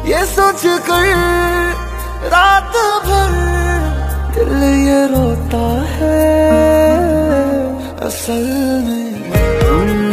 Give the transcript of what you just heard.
ये सोच कर रात भर दिल ये रोता है असल में